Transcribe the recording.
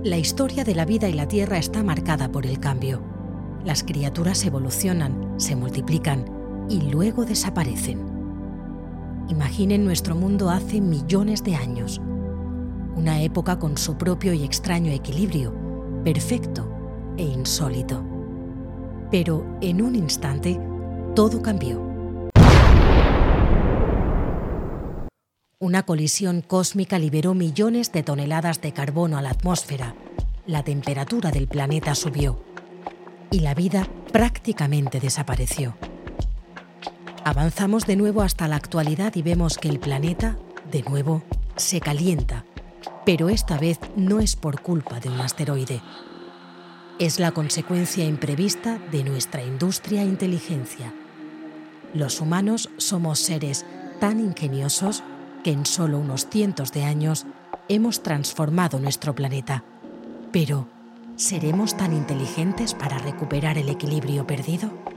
La historia de la vida y la Tierra está marcada por el cambio. Las criaturas evolucionan, se multiplican y luego desaparecen. Imaginen nuestro mundo hace millones de años. Una época con su propio y extraño equilibrio, perfecto e insólito. Pero en un instante, todo cambió. Una colisión cósmica liberó millones de toneladas de carbono a la atmósfera, la temperatura del planeta subió y la vida prácticamente desapareció. Avanzamos de nuevo hasta la actualidad y vemos que el planeta, de nuevo, se calienta, pero esta vez no es por culpa de un asteroide. Es la consecuencia imprevista de nuestra industria e inteligencia. Los humanos somos seres tan ingeniosos que en solo unos cientos de años hemos transformado nuestro planeta. Pero, ¿seremos tan inteligentes para recuperar el equilibrio perdido?